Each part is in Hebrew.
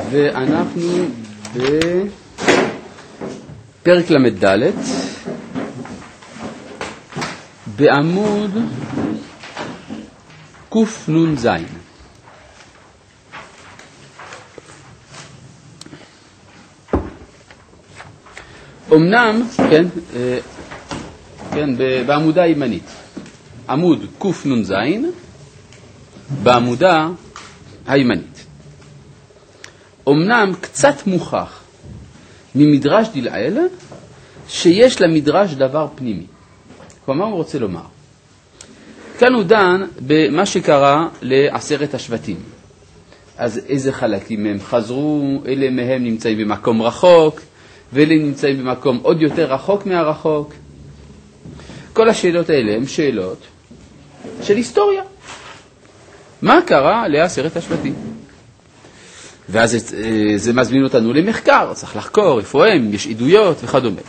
ואנחנו בפרק למד בעמוד קנ"ז. אמנם, כן, בעמודה הימנית, עמוד קנ"ז, בעמודה הימנית. אמנם קצת מוכח ממדרש דלעיל שיש למדרש דבר פנימי. כלומר, הוא רוצה לומר, כאן הוא דן במה שקרה לעשרת השבטים. אז איזה חלקים הם חזרו, אלה מהם נמצאים במקום רחוק, ואלה נמצאים במקום עוד יותר רחוק מהרחוק. כל השאלות האלה הן שאלות של היסטוריה. מה קרה לעשרת השבטים? ואז זה מזמין אותנו למחקר, צריך לחקור איפה הם, יש עדויות וכדומה.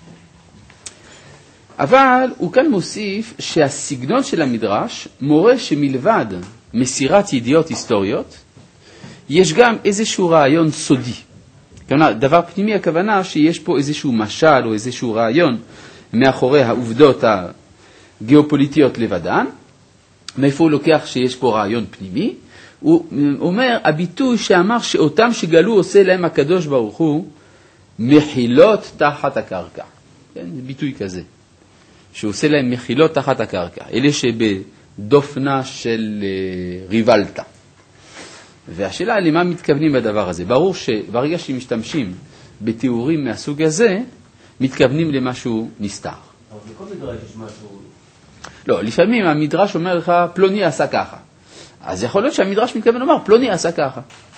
אבל הוא כאן מוסיף שהסגנון של המדרש מורה שמלבד מסירת ידיעות היסטוריות, יש גם איזשהו רעיון סודי. כלומר, דבר פנימי, הכוונה שיש פה איזשהו משל או איזשהו רעיון מאחורי העובדות הגיאופוליטיות לבדן. מאיפה הוא לוקח שיש פה רעיון פנימי? הוא אומר, הביטוי שאמר שאותם שגלו עושה להם הקדוש ברוך הוא מחילות תחת הקרקע. כן? זה ביטוי כזה. שהוא עושה להם מחילות תחת הקרקע. אלה שבדופנה של ריבלטה. והשאלה למה מתכוונים בדבר הזה. ברור שברגע שמשתמשים בתיאורים מהסוג הזה, מתכוונים למשהו נסתר. אבל בכל מדרש יש משהו... לא, לפעמים המדרש אומר לך, פלוני עשה ככה. אז יכול להיות שהמדרש מתכוון לומר, פלוני עשה ככה.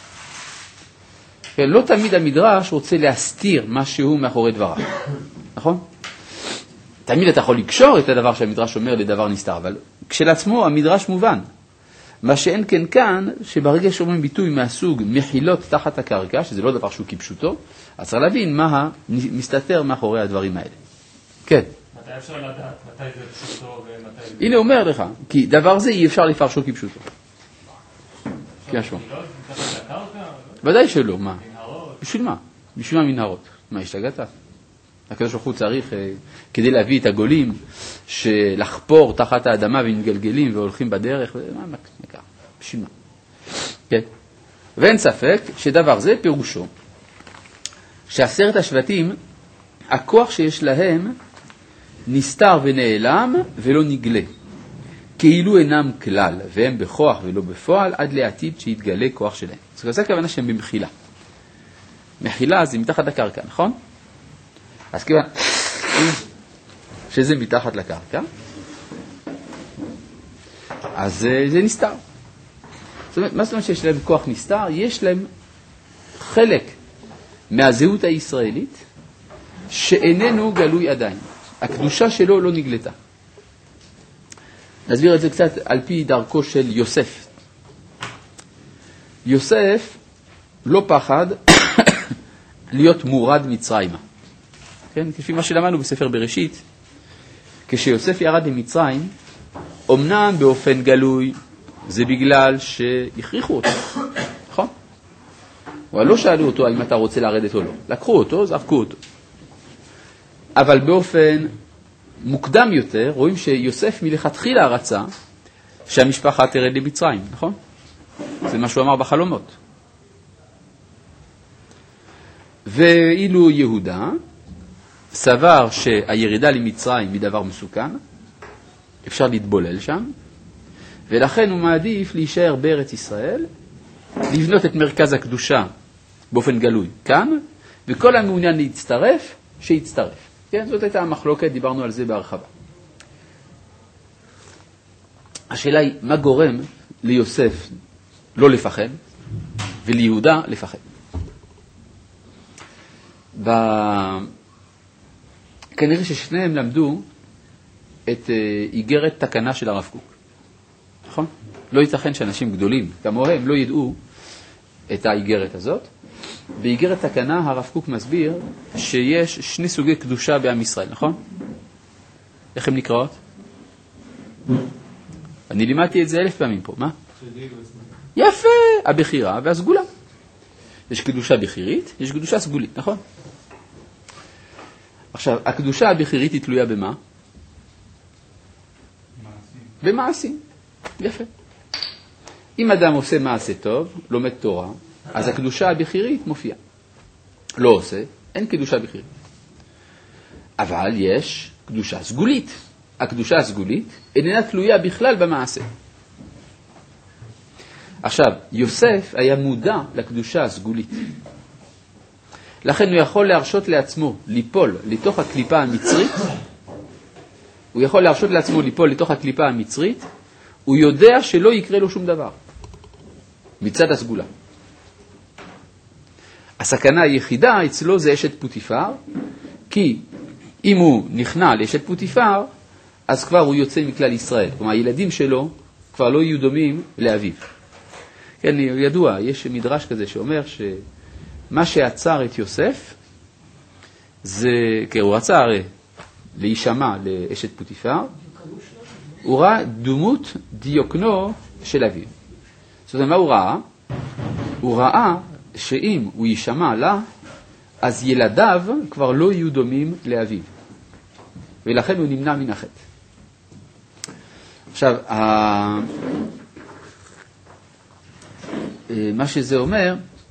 לא תמיד המדרש רוצה להסתיר משהו מאחורי דבריו. נכון? תמיד אתה יכול לקשור את הדבר שהמדרש אומר לדבר נסתר, אבל כשלעצמו המדרש מובן. מה שאין כן כאן, שברגע שאומרים ביטוי מהסוג מחילות תחת הקרקע, שזה לא דבר שהוא כפשוטו, אז צריך להבין מה מסתתר מאחורי הדברים האלה. כן. מתי אפשר לדעת? מתי זה פשוטו ומתי זה... הנה אומר לך, כי דבר זה אי אפשר לפרשו כפשוטו. כן, שמה. ודאי שלא, מה? בשביל מה? בשביל מה מנהרות? מה, השתגעת? הקדוש ברוך הוא צריך, כדי להביא את הגולים, שלחפור תחת האדמה ומתגלגלים והולכים בדרך, מה נקרא? בשביל מה? כן. ואין ספק שדבר זה פירושו, שעשרת השבטים, הכוח שיש להם נסתר ונעלם ולא נגלה. כאילו אינם כלל, והם בכוח ולא בפועל, עד לעתיד שיתגלה כוח שלהם. זה הכוונה שהם במחילה. מחילה זה מתחת לקרקע, נכון? אז כיוון שזה מתחת לקרקע, אז זה נסתר. זאת אומרת, מה זאת אומרת שיש להם כוח נסתר? יש להם חלק מהזהות הישראלית שאיננו גלוי עדיין. הקדושה שלו לא נגלתה. נסביר את זה קצת על פי דרכו של יוסף. יוסף לא פחד להיות מורד מצרימה. כן? כפי מה שלמדנו בספר בראשית, כשיוסף ירד למצרים, אמנם באופן גלוי, זה בגלל שהכריחו אותו. נכון? אבל לא שאלו אותו האם אתה רוצה לרדת או לא. לקחו אותו, זרקו אותו. אבל באופן מוקדם יותר, רואים שיוסף מלכתחילה רצה שהמשפחה תרד למצרים, נכון? זה מה שהוא אמר בחלומות. ואילו יהודה סבר שהירידה למצרים היא דבר מסוכן, אפשר להתבולל שם, ולכן הוא מעדיף להישאר בארץ ישראל, לבנות את מרכז הקדושה באופן גלוי כאן, וכל המעוניין להצטרף, שיצטרף. כן, זאת הייתה המחלוקת, דיברנו על זה בהרחבה. השאלה היא, מה גורם ליוסף לא לפחד, וליהודה לפחד? כנראה ששניהם למדו את איגרת תקנה של הרב קוק. נכון? לא ייתכן שאנשים גדולים כמוהם לא ידעו את האיגרת הזאת. באיגרת תקנה הרב קוק מסביר שיש שני סוגי קדושה בעם ישראל, נכון? איך הם נקראות? אני לימדתי את זה 1000 פעמים פה, מה? יפה, הבחירה והסגולה. יש קדושה בחירית, יש קדושה סגולית, נכון? עכשיו, הקדושה הבחירית היא תלויה במה? במעשים. יפה. אם אדם עושה מעשה טוב, לומד תורה, אז הקדושה הבחירית מופיעה. לא עושה, אין קדושה בחירית. אבל יש קדושה סגולית. הקדושה הסגולית איננה תלויה בכלל במעשה. עכשיו, יוסף היה מודע לקדושה הסגולית. לכן הוא יכול להרשות לעצמו ליפול לתוך הקליפה המצרית. הוא יכול להרשות לעצמו ליפול לתוך הקליפה המצרית. הוא יודע שלא יקרה לו שום דבר. מצד הסגולה. הסכנה היחידה אצלו זה אשת פוטיפר, כי אם הוא נכנע לאשת פוטיפר, אז כבר הוא יוצא מכלל ישראל. כלומר, הילדים שלו כבר לא יהיו דומים לאביו. כן, ידוע, יש מדרש כזה שאומר שמה שעצר את יוסף, זה, כי הוא רצה הרי להישמע לאשת פוטיפר, הוא ראה דמות דיוקנו של אביו. זאת אומרת, מה הוא ראה? הוא ראה שאם הוא יישמע לה, אז ילדיו כבר לא יהיו דומים לאביו. ולכן הוא נמנע מן החטא. עכשיו, מה שזה אומר,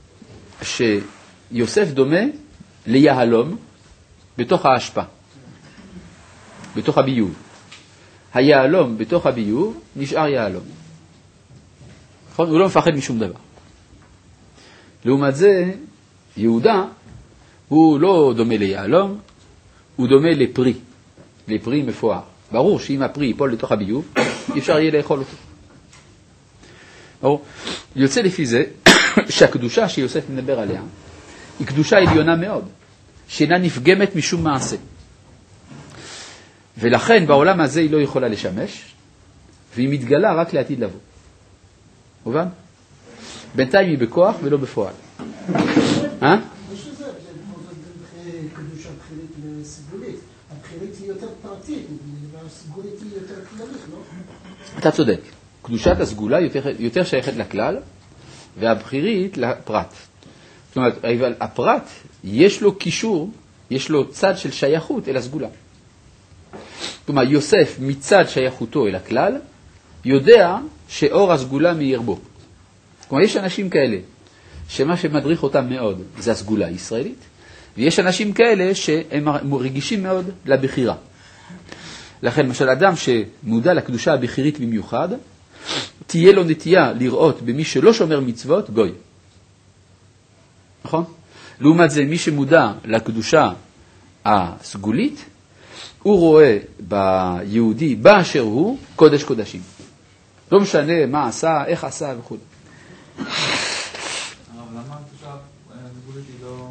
שיוסף דומה ליהלום בתוך האשפה, בתוך הביוב. היהלום בתוך הביוב נשאר יהלום. הוא לא מפחד משום דבר. לעומת זה, יהודה הוא לא דומה ליהלום, הוא דומה לפרי, לפרי מפואר. ברור שאם הפרי ייפול לתוך הביוב, אפשר יהיה לאכול אותו. ברור. יוצא לפי זה שהקדושה שיוסף מדבר עליה היא קדושה עליונה מאוד, שאינה נפגמת משום מעשה. ולכן בעולם הזה היא לא יכולה לשמש, והיא מתגלה רק לעתיד לבוא. מובן? בינתיים היא בכוח ולא בפועל. יש לזה קדושה בחירית וסגולית. הבחירית היא יותר פרטית, והסגולית היא יותר כללית, לא? אתה צודק. קדושת הסגולה יותר שייכת לכלל, והבחירית לפרט. זאת אומרת, הפרט יש לו קישור, יש לו צד של שייכות אל הסגולה. כלומר, יוסף מצד שייכותו אל הכלל, יודע שאור הסגולה מאיר בו. כלומר, יש אנשים כאלה, שמה שמדריך אותם מאוד זה הסגולה הישראלית, ויש אנשים כאלה שהם רגישים מאוד לבחירה. לכן, למשל, אדם שמודע לקדושה הבחירית במיוחד, תהיה לו נטייה לראות במי שלא שומר מצוות גוי. נכון? לעומת זה, מי שמודע לקדושה הסגולית, הוא רואה ביהודי באשר הוא קודש קודשים. לא משנה מה עשה, איך עשה וכו'. אבל למה הקדושה הסגולית היא לא...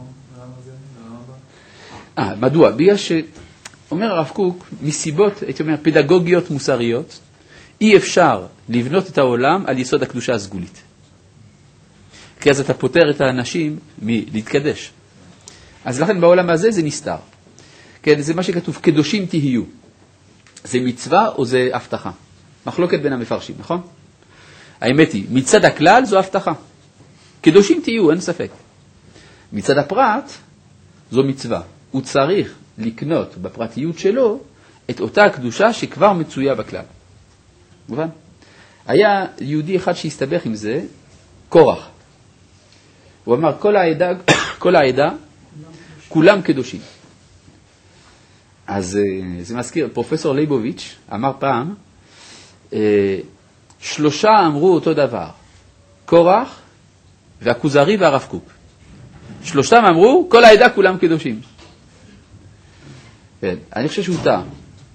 למה זה? מדוע? בגלל שאומר הרב קוק, מסיבות, הייתי אומר, פדגוגיות מוסריות, אי אפשר לבנות את העולם על יסוד הקדושה הסגולית. כי אז אתה פותר את האנשים מלהתקדש. אז לכן בעולם הזה זה נסתר. כן, זה מה שכתוב, קדושים תהיו. זה מצווה או זה הבטחה? מחלוקת בין המפרשים, נכון? האמת היא, מצד הכלל זו הבטחה. קדושים תהיו, אין ספק. מצד הפרט זו מצווה. הוא צריך לקנות בפרטיות שלו את אותה הקדושה שכבר מצויה בכלל. מובן? היה יהודי אחד שהסתבך עם זה, קורח. הוא אמר, כל העדה, כולם קדושים. אז זה מזכיר, פרופסור ליבוביץ' אמר פעם, 3 אמרו אותו דבר, קורח והכוזרי והרב קוק. 3 אמרו, כל העדה כולם קדושים. כן, אני חושב שהוא טעה.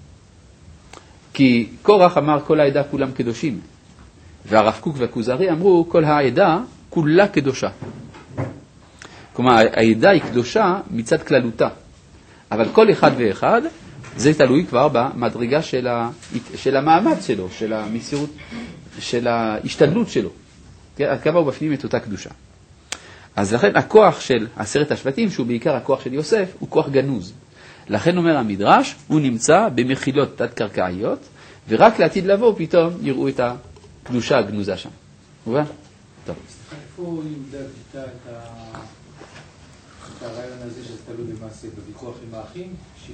כי קורח אמר כל העדה כולם קדושים, והרב קוק והכוזרי אמרו כל העדה כולה קדושה. כלומר, העדה היא קדושה מצד כללותה. אבל כל אחד ואחד, זה תלוי כבר במדרגה של המעמד שלו, של המסירות, של ההשתדלות שלו. עד כמה הוא בפנים את אותה קדושה. אז לכן הכוח של 10 השבטים, שהוא בעיקר הכוח של יוסף, הוא כוח גנוז. לכן אומר המדרש, הוא נמצא במחילות תת-קרקעיות, ורק לעתיד לבוא פתאום יראו את הקדושה הגנוזה שם. מובן? טוב. איפה יהודה ביטא את הרעיון הזה שזה תלוי במעשה, בוויכוח עם האחים?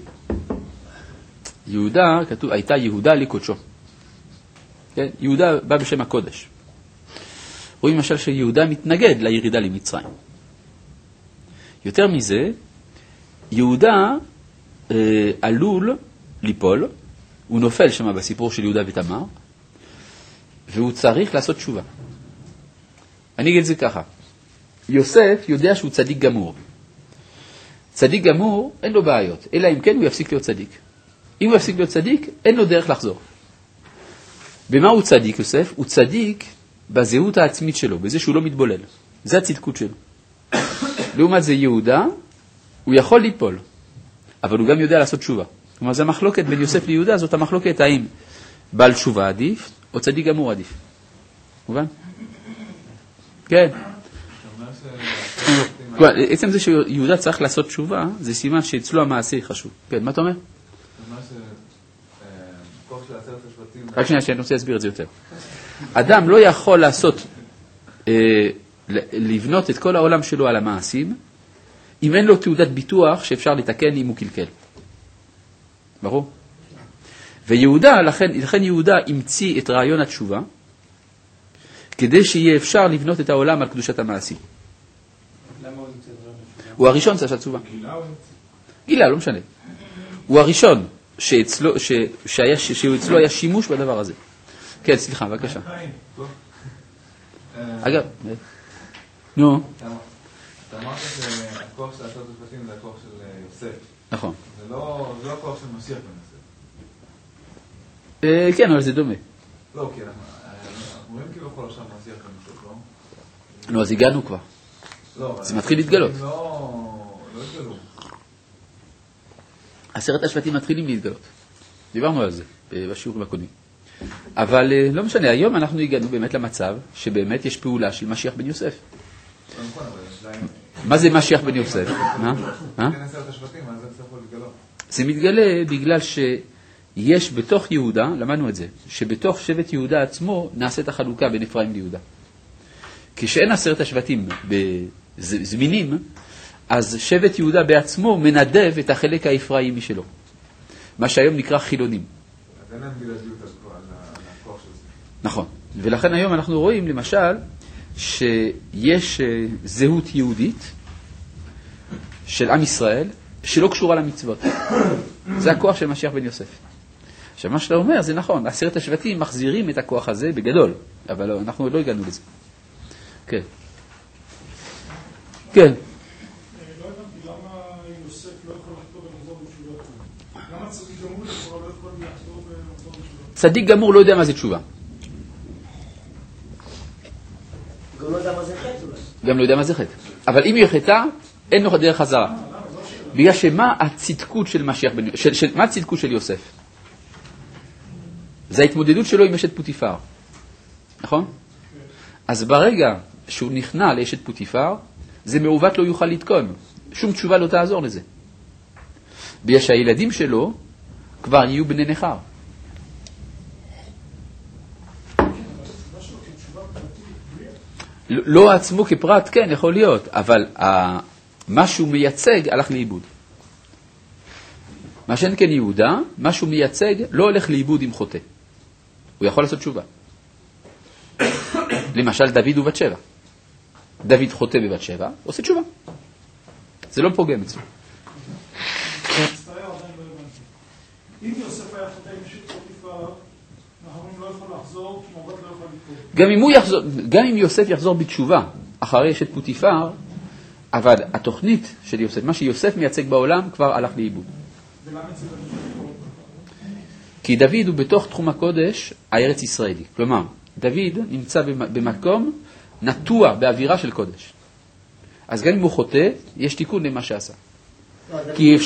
יהודה, כתוב, הייתה יהודה לקודשו. כן? יהודה בא בשם הקודש. רואים למשל שיהודה מתנגד לירידה למצרים. יותר מזה, יהודה עלול ליפול, הוא נופל שם בסיפור של יהודה ותמר, והוא צריך לעשות תשובה. אני אגיד את זה ככה, יוסף יודע שהוא צדיק גמור. צדיק גמור אין לו בעיות, אלא אם כן הוא יפסיק להיות צדיק. אם הוא יפסיק להיות צדיק, אין לו דרך לחזור. במה הוא צדיק, יוסף? הוא צדיק בזהות העצמית שלו, בזה שהוא לא מתבולל. זה הצדקות שלו. לעומת זה יהודה, הוא יכול ליפול, אבל הוא גם יודע לעשות תשובה. כלומר, זו המחלוקת בין יוסף ליהודה, זאת המחלוקת האם בעל תשובה עדיף, או צדיק גמור עדיף. מובן? כן. עצם זה שיהודה צריך לעשות תשובה, זה סימן שאצלו המעשה חשוב. כן, מה אתה אומר? רק שנייה, שאני רוצה להסביר את זה יותר. אדם לא יכול לעשות, לבנות את כל העולם שלו על המעשים, אם אין לו תעודת ביטוח שאפשר לתקן אם הוא קלקל. ברור? ויהודה, לכן יהודה המציא את רעיון התשובה, כדי שיהיה אפשר לבנות את העולם על קדושת המעשים. למה הוא המציא את רעיון התשובה? הוא הראשון שעשה תשובה. גילה, לא משנה. הוא הראשון שאצלו היה שימוש בדבר הזה. כן, סליחה, בבקשה. אגב, נו. אתה אמרת שהכוח של עשרת השבטים זה הכוח של יוסף. נכון. זה לא הכוח של משיח בנושא. כן, אבל זה דומה. לא, כי אנחנו רואים כאילו כל עכשיו משיח בנושא, לא? לא, אז הגענו כבר. זה מתחיל להתגלות. לא התגלו. 10 השבטים מתחילים להתגלות. דיברנו על זה בשיעורים הקודמים. אבל לא משנה, היום אנחנו הגענו באמת למצב שבאמת יש פעולה של משיח בן יוסף. מה זה משיח בן יוסף? זה מתגלה בגלל שיש בתוך יהודה, למדנו את זה, שבתוך שבט יהודה עצמו נעשית החלוקה בין אפרים ליהודה. כשאין 10 השבטים זמינים, אז שבט יהודה בעצמו מנדב את החלק האפראימי שלו. מה שהיום נקרא חילונים. אז אין להם בלעדיות על הכוח של זה. נכון. ולכן היום אנחנו רואים למשל שיש זהות יהודית של עם ישראל שלא קשורה למצוות. זה הכוח של משיח בן יוסף. עכשיו מה שאתה אומר זה נכון, 10 השבטים מחזירים את הכוח הזה בגדול, אבל אנחנו עוד לא הגענו לזה. כן. כן. צדיק גמור לא יודע מה זה תשובה. גם לא יודע מה זה חטא אולי. גם לא יודע מה זה חטא. אבל אם היא חטאה, אין לו דרך חזרה. בגלל שמה הצדקות של משיח בן יוסף? מה הצדקות של יוסף? זה ההתמודדות שלו עם אשת פוטיפר. נכון? אז ברגע שהוא נכנע לאשת פוטיפר, זה מעוות לא יוכל לתקון. שום תשובה לא תעזור לזה. בגלל שהילדים שלו כבר יהיו בני נחר. לא עצמו כפרט, כן, יכול להיות, אבל מה שהוא מייצג הלך לאיבוד. מה שאין כן יהודה, מה שהוא מייצג לא הולך לאיבוד עם חוטא. הוא יכול לעשות תשובה. למשל, דוד ובת שבע. דוד חוטא בבת שבע, עושה תשובה. זה לא פוגם אצלו. אם יוסף היה חוטא עם אשת פוטיפר, אנחנו לא יכול לחזור, כי מעוות לא יכול לקרוא. גם אם יוסף יחזור בתשובה אחרי אשת פוטיפר, אבל התוכנית של יוסף, מה שיוסף מייצג בעולם, כבר הלך לאיבוד. ולמה זה לא? כי דוד הוא בתוך תחום הקודש הארץ ישראלי. כלומר, דוד נמצא במקום נטוע באווירה של קודש. אז גם אם הוא חוטא, יש תיקון למה שעשה. כי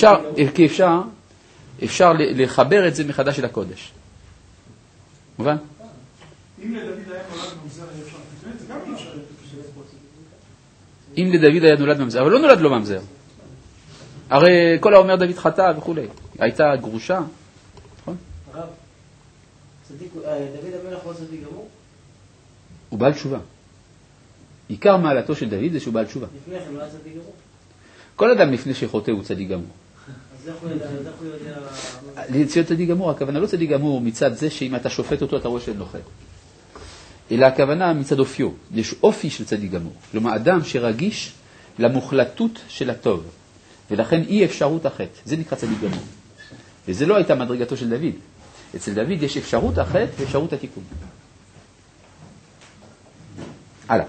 אפשר לחבר את זה מחדש אל הקודש. מובן? אם לדוד היה נולד ממזר, היה אפשר לתקן, זה גם אי אפשר לתקן. אם לדוד היה נולד ממזר, אבל לא נולד לו ממזר. הרי כל האומר דוד חטא וכו'. הייתה גרושה. נכון? הרב, דוד המלך לא צדיק גמור? הוא בעל תשובה. עיקר מעלתו של דוד זה שהוא בעל תשובה. לפני כן לא היה צדיק גמור. כל אדם לפני שחוטא הוא צדיק גמור. אז איך הוא יודע... להיות צדיק גמור, הכוונה לא צדיק גמור מצד זה שאם אתה שופט אותו אתה רואה שאין לו חטא. אלא הכוונה מצד אופיו. יש אופי של צדיק גמור. כלומר, אדם שרגיש למוחלטות של הטוב, ולכן אי אפשרות החטא. זה נקרא צדיק גמור. וזה לא הייתה מדרגתו של דוד. אצל דוד יש אפשרות החטא ואפשרות התיקון. הלאה.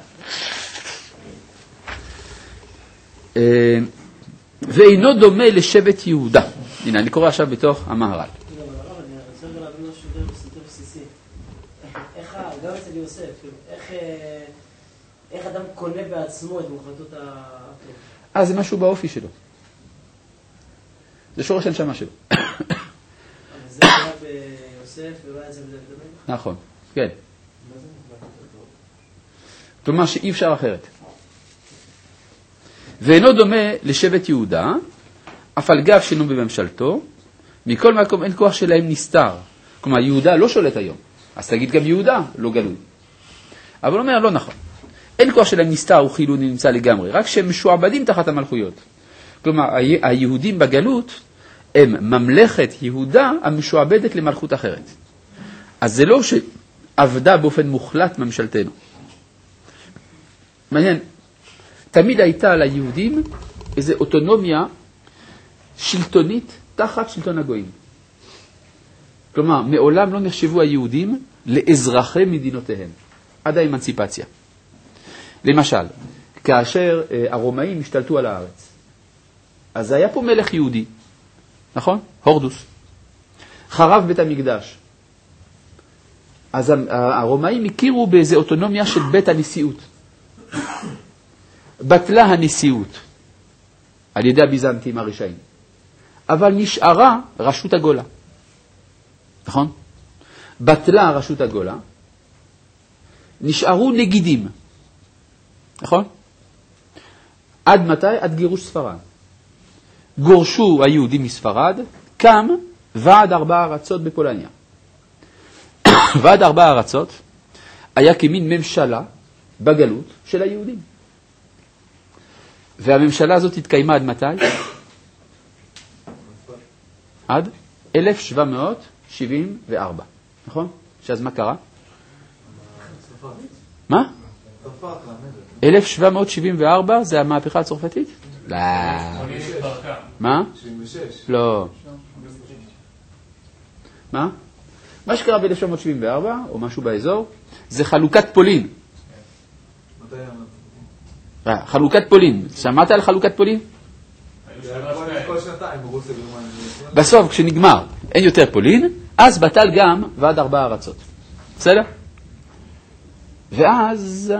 ואינו דומה לשבט יהודה. הנה, אני קורא עכשיו בתוך המהר"ל. אני רוצה להבין משהו יותר בסיסי. איך, גם אצל יוסף, איך אדם קונה בעצמו את מוחלטות הטוב? זה משהו באופי שלו. זה שורש הנשמה שלו. זה היה ביוסף ולא היה זה בדוד המלך? נכון, כן. כלומר שאי אפשר אחרת. ואינו דומה לשבט יהודה, אף על גב שאינו בממשלתו, מכל מקום אין כוח שלהם נסתר. כלומר, יהודה לא שולט היום. אז תגיד גם יהודה, לא גלוי. אבל הוא אומר, לא נכון. אין כוח שלהם נסתר, הוא חילוני נמצא לגמרי, רק שהם משועבדים תחת המלכויות. כלומר, היהודים בגלות הם ממלכת יהודה המשועבדת למלכות אחרת. אז זה לא שעבדה באופן מוחלט ממשלתנו. מעניין, תמיד הייתה ליהודים איזו אוטונומיה שלטונית תחת שלטון הגויים. כלומר, מעולם לא נחשבו היהודים לאזרחי מדינותיהם, עד האמנציפציה. למשל, כאשר הרומאים השתלטו על הארץ, אז היה פה מלך יהודי, נכון? הורדוס. חרב בית המקדש. אז הרומאים הכירו באיזו אוטונומיה של בית הנשיאות. בטלה הנשיאות על ידי הביזנטים הרשעים. אבל נשארה רשות הגולה. נכון? בטלה רשות הגולה. נשארו נגידים. נכון? עד מתי? עד גירוש ספרד. גורשו היהודים מספרד, קם ועד 4 ארצות בפולניה. ועד 4 ארצות היה כמין ממשלה בגלות של היהודים. והממשלה הזאת התקיימה עד מתי? עד 1774. נכון? שאז מה קרה? מה? 1774 זה המהפכה הצרפתית? לא. מה? 76. לא. מה? מה שקרה ב-1774, או משהו באזור, זה חלוקת פולין. חלוקת פולין. שמעת על חלוקת פולין? בסוף, כשנגמר, אין יותר פולין, אז בטל גם ועד 4 ארצות. בסדר? ואז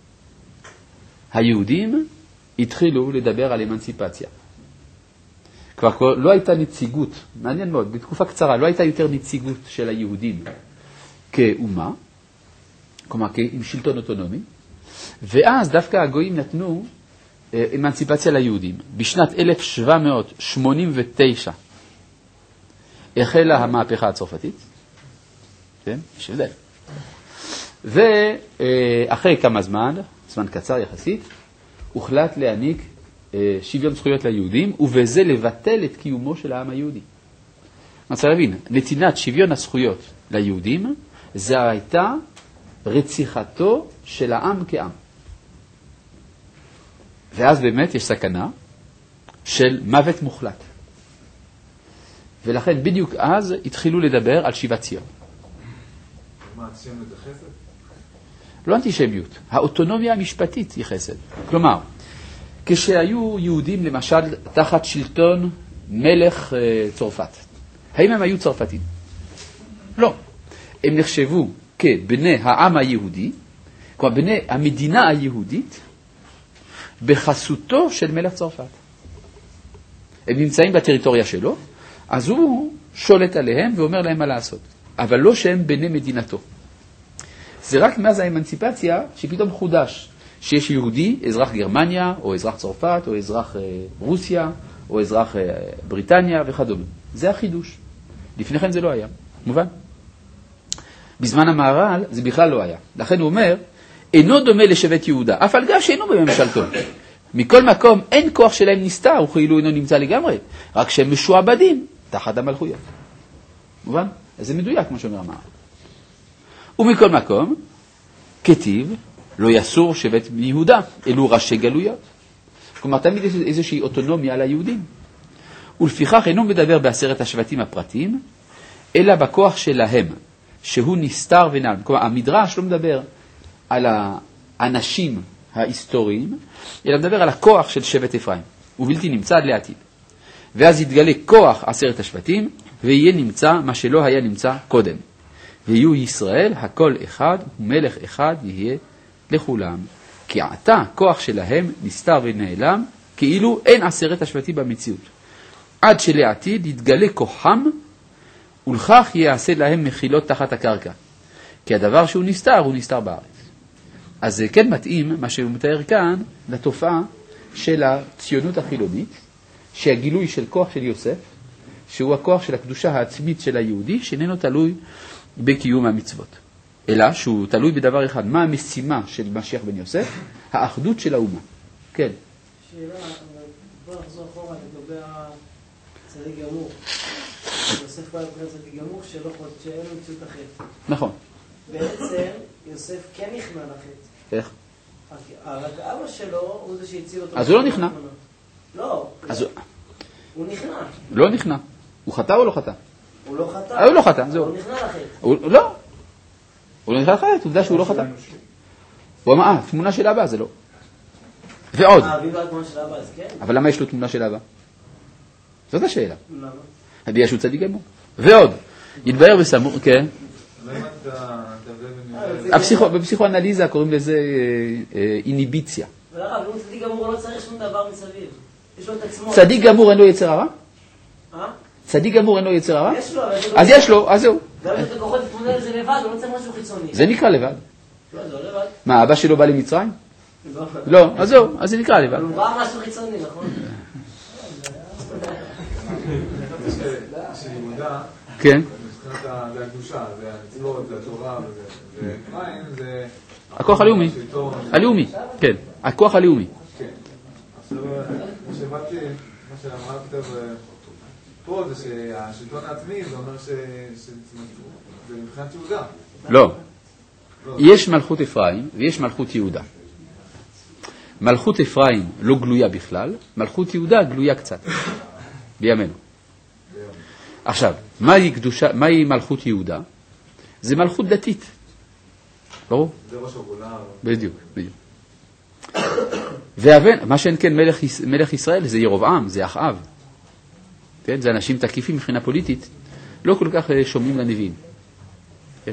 היהודים התחילו לדבר על אמנציפציה. כבר לא הייתה נציגות, מעניין מאוד, בתקופה קצרה, לא הייתה יותר נציגות של היהודים כאומה, כלומר עם שלטון אוטונומי, ואז דווקא הגויים נתנו אמנציפציה ליהודים. בשנת 1789 החלה המהפכה הצרפתית, כן? יש הבדל. ואחרי כמה זמן קצר יחסית, הוחלט להעניק שוויון זכויות ליהודים, ובזה לבטל את קיומו של העם היהודי. אני רוצה להבין, נתינת שוויון הזכויות ליהודים, זה הייתה רציחתו של העם כעם. ואז באמת יש סכנה של מוות מוחלט. ולכן בדיוק אז התחילו לדבר על שיבת ציון. מה, אנטישמיות זה חסד? לא אנטישמיות, האוטונומיה המשפטית היא חסד. כלומר, כשהיו יהודים למשל תחת שלטון מלך צרפת, האם הם היו צרפתים? לא. הם נחשבו כבני העם היהודי, כלומר בני המדינה היהודית, בחסותו של מלך צרפת. הם נמצאים בטריטוריה שלו, אז הוא שולט עליהם ואומר להם מה לעשות. אבל לא שהם בני מדינתו. זה רק מאז האמנציפציה שפתאום חודש, שיש יהודי, אזרח גרמניה, או אזרח צרפת, או אזרח רוסיה, או אזרח בריטניה וכדומה. זה החידוש. לפני כן זה לא היה. מובן? בזמן המהר"ל זה בכלל לא היה. לכן הוא אומר, אינו דומה לשבט יהודה, אף על גב שאינו בממשלתו. מכל מקום אין כוח שלהם נסתר, וכאילו אינו נמצא לגמרי, רק שהם משועבדים תחת המלכויות. מובן? אז זה מדויק כמו שאומר המהר"ל. ומכל מקום, כתיב, לא יסור שבט יהודה, אלו ראשי גלויות. כלומר, תמיד יש איזושהי אוטונומיה על היהודים. ולפיכך אינו מדבר בעשרת השבטים הפרטיים, אלא בכוח שלהם, שהוא נסתר ונעלם. כלומר, המדרש לא מדבר על האנשים ההיסטוריים, אלא מדבר על הכוח של שבט אפרים. הוא בלתי נמצא עד לעתיד. ואז יתגלה כוח עשרת השבטים, ויהיה נמצא מה שלא היה נמצא קודם. ויהיו ישראל, הכל אחד, ומלך אחד יהיה לכולם. כי עתה כוח שלהם נסתר ונעלם, כאילו אין עשרת השבטים במציאות. עד שלעתיד יתגלה כוחם, ולכך יעשה להם מחילות תחת הקרקע. כי הדבר שהוא נסתר, הוא נסתר בארץ. אז זה כן מתאים, מה שהוא מתאר כאן, לתופעה של הציונות החילונית, שהגילוי של כוח של יוסף, שהוא הכוח של הקדושה העצמית של היהודי, שאיננו תלוי בקיום המצוות. אלא שהוא תלוי בדבר אחד, מה המשימה של משיח בן יוסף? האחדות של האומה. כן. שאלה, בוא נחזור אחורה לגבי הצדיק גמור. יוסף בא לבחינת צדיק גמור שאין לו מציאות החטא. נכון. בעצם יוסף כן נכנע לחטא. איך? רק אבא שלו הוא זה שהציל אותו. אז הוא לא נכנע. לא. הוא נכנע. לא נכנע. הוא חטא או לא חטא? הוא לא חטא. הוא לא חטא, זהו. הוא נכנע לחטא. לא. הוא לא נכנע לחטא, עובדה שהוא לא חטא. הוא אמר, תמונה של אבא זה לא. ועוד. אביב על תמונה של אבא, אז כן. אבל למה יש לו תמונה של אבא? זאת השאלה. למה? הביאה שהוא צדיק גמור. ועוד. יתבהר בסמוך, כן. בפסיכואנליזה קוראים לזה איניביציה. ולרב, אם הוא צדיק גמור לא צריך שום דבר מסביב. יש לו את עצמו. צדיק גמור אין לו יצר הרע? צדיק גמור אין לו יצר הרע? יש לו. אז יש לו, אז זהו. גם אם אתה כוחות להתמודד על זה לבד, הוא לא צריך משהו חיצוני. זה נקרא לבד. לא, זה לא לבד. מה, אבא שלו בא למצרים? לא, אז זהו, אז זה נקרא לבד. אבל הוא ראה משהו חיצוני, נכון? שיהודה, כן. מבחינת זה הקדושה, זה המצוות, זה התורה, ואפרים זה... הכוח הלאומי. הלאומי, כן. הכוח הלאומי. כן. עכשיו, כשבאתי, מה שאמרה כתב פה, זה שהשלטון העצמי, זה אומר שזה מבחינת יהודה. לא. יש מלכות אפרים ויש מלכות יהודה. מלכות אפרים לא גלויה בכלל, מלכות יהודה גלויה קצת. בימינו. עכשיו, מהי מלכות יהודה? זה מלכות דתית. ברור? זה ראש הגולה. בדיוק. מה שאין כן מלך ישראל זה ירבעם, זה אחאב. כן? זה אנשים תקיפים מבחינה פוליטית, לא כל כך שומעים לנביאים. כן?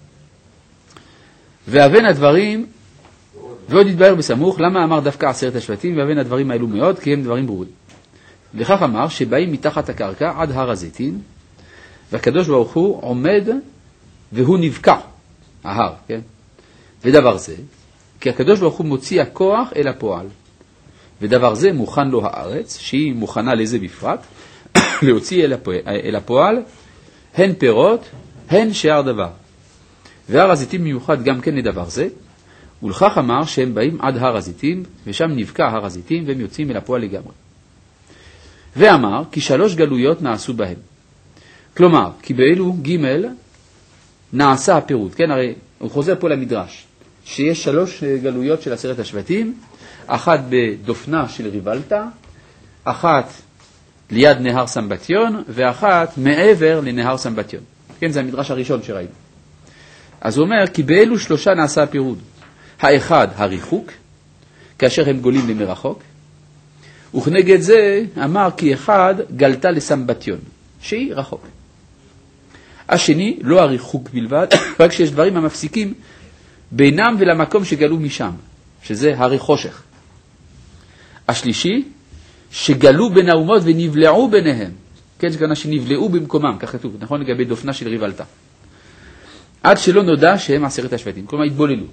והבן הדברים, ועוד יתבהר בסמוך, למה אמר דווקא עשרת השבטים, והבן הדברים האלו מאוד, כי הם דברים ברורים. לכך אמר שבאים מתחת הקרקע עד הר הזיתים, והקדוש ברוך הוא עומד והוא נבקע, ההר, כן? ודבר זה, כי הקדוש ברוך הוא מוציא הכוח אל הפועל, ודבר זה מוכן לו הארץ, שהיא מוכנה לזה בפרט, להוציא אל הפועל, הן פירות, הן שאר דבר. והר הזיתים מיוחד גם כן לדבר זה, ולכך אמר שהם באים עד הר הזיתים, ושם נבקע הר הזיתים, והם יוצאים אל הפועל לגמרי. ואמר כי 3 גלויות נעשו בהם. כלומר, כי באלו ג' נעשה הפירוט. כן, הרי הוא חוזר פה למדרש, שיש 3 גלויות של 10 השבטים, אחת בדופנה של ריבלטה, אחת ליד נהר סמבטיון, ואחת מעבר לנהר סמבטיון. כן, זה המדרש הראשון שראינו. אז הוא אומר, כי באלו 3 נעשה הפירוד. האחד, הריחוק, כאשר הם גולים למרחוק, וכנגד זה אמר כי אחד גלתה לסמבטיון, שהיא רחוק. השני, לא הריחוק בלבד, רק שיש דברים המפסיקים בינם ולמקום שגלו משם, שזה הרי חושך. השלישי, שגלו בין האומות ונבלעו ביניהם. כן, שכנה שנבלעו במקומם, כך כתוב, נכון, לגבי דופנה של ריבלתה. עד שלא נודע שהם 10 השבטים, כלומר התבוללו.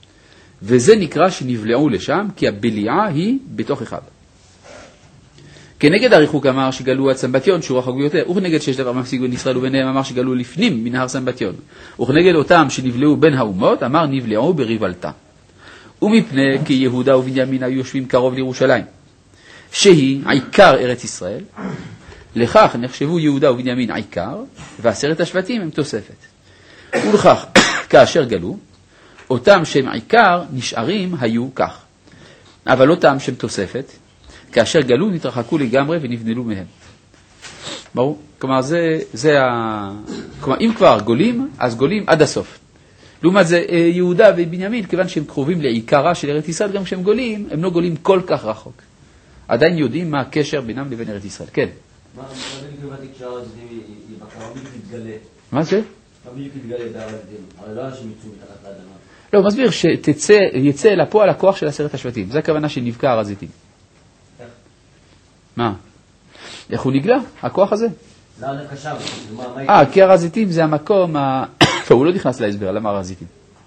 וזה נקרא שנבלעו לשם, כי הבליעה היא בתוך אחד. כנגד הריחוק אמר שגלו עד סמבטיון, שהוא רחוק ביותר, וכנגד שיש דבר מפסיק בין ישראל וביניהם אמר שגלו לפנים מן הר סמבטיון, וכנגד אותם שנבלעו בין האומות אמר נבלעו בריבלתה. ומפני כי יהודה ובנימין היו יושבים קרוב לירושלים, שהיא עיקר ארץ ישראל, לכך נחשבו יהודה ובנימין עיקר, ועשרת השבטים הם תוספת. ולכך, כאשר גלו, אותם שהם עיקר נשארים היו כך. אבל אותם שהם תוספת, כאשר גלו נתרחקו לגמרי ונבדלו מהם. ברור? כלומר, כלומר, אם כבר גולים, אז גולים עד הסוף. לעומת זה, יהודה ובנימין, כיוון שהם קרובים לעיקרה של ארץ ישראל, גם כשהם גולים, הם לא גולים כל כך רחוק. עדיין יודעים מה הקשר בינם לבין ארץ ישראל. כן. מה זה נקרא כשהר הזיתים בדיוק מתגלה? מה זה? בדיוק מתגלה בהר הזיתים. הרי לא אנשים יצאו מתחת לאדמה. לא, הוא מסביר שיצא לפועל הכוח של 10 השבטים. זה הכוונה שנבקע הר הזיתים. מה? איך הוא נגלה? הכוח הזה? לא, זה קשה. כי הר הזיתים זה המקום, הוא לא נכנס להסבר, למה הר הזיתים?